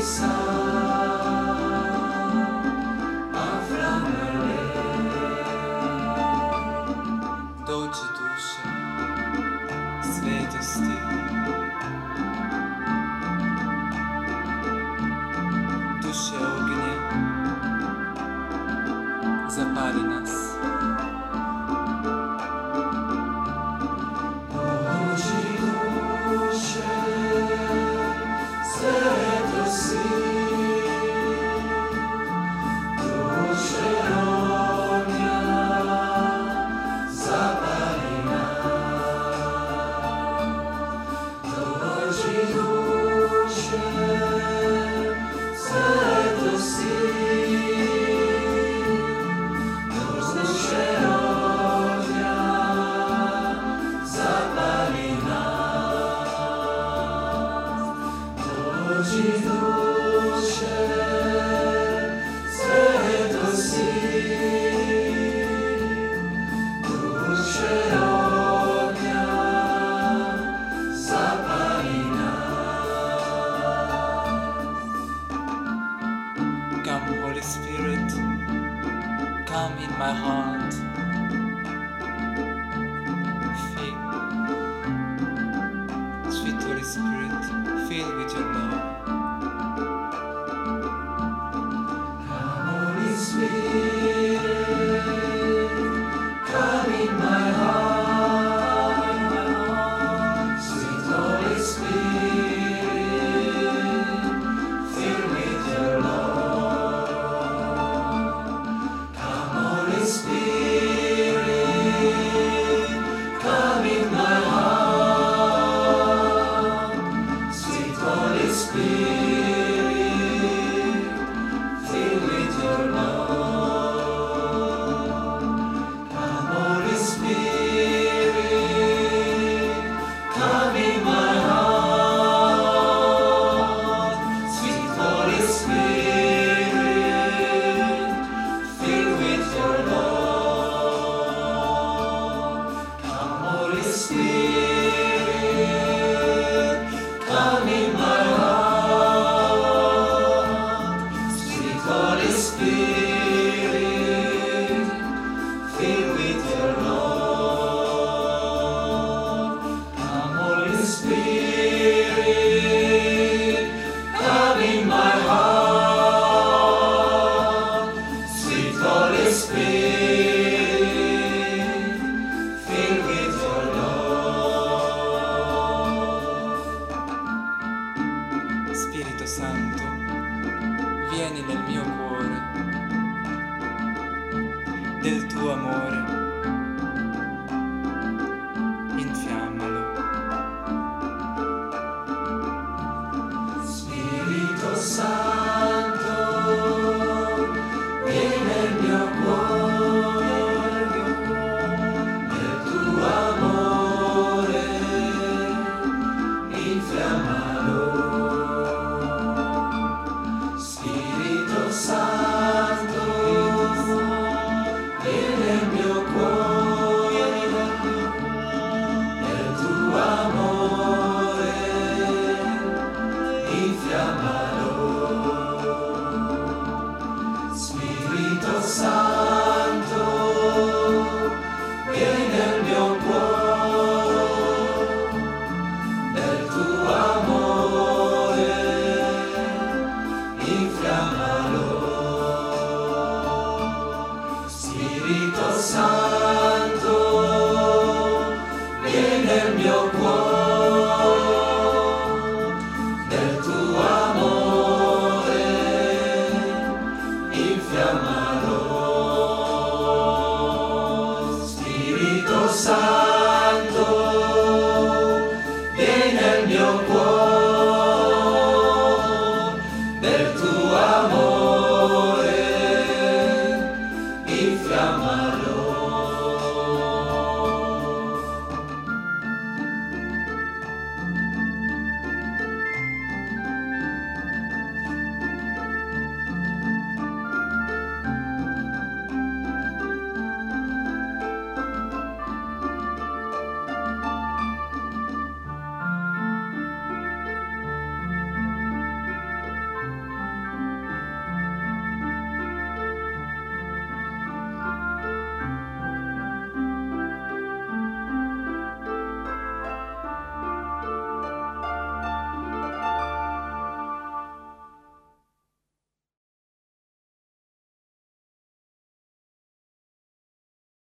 Dođi duše svetosti, duše ognje, zapali nas. Dođi duše svetosti, duše ognja, zapali nas. Dođi duše svetosti, duše ognja, zapali nas. Dođi duše svetosti, duše ognja, zapali nas. Come, Holy Spirit, come in my heart. Fill, sweet Holy Spirit, fill with your love. Holy Spirit, come in my heart. Sweet Holy Spirit, fill with your love. Come, Holy Spirit, come in my heart. Sweet Holy Spirit, fill with your love. Come, Holy Spirit, come in my heart. Sweet Holy Spirit, fill with your love. Come, Holy Spirit, come in my heart. Sweet Holy Spirit, fill with your love. Come, Holy Spirit, come in my heart. Sweet Holy Spirit, fill with your love. Spirito Santo, vieni nel mio cuore, del tuo amore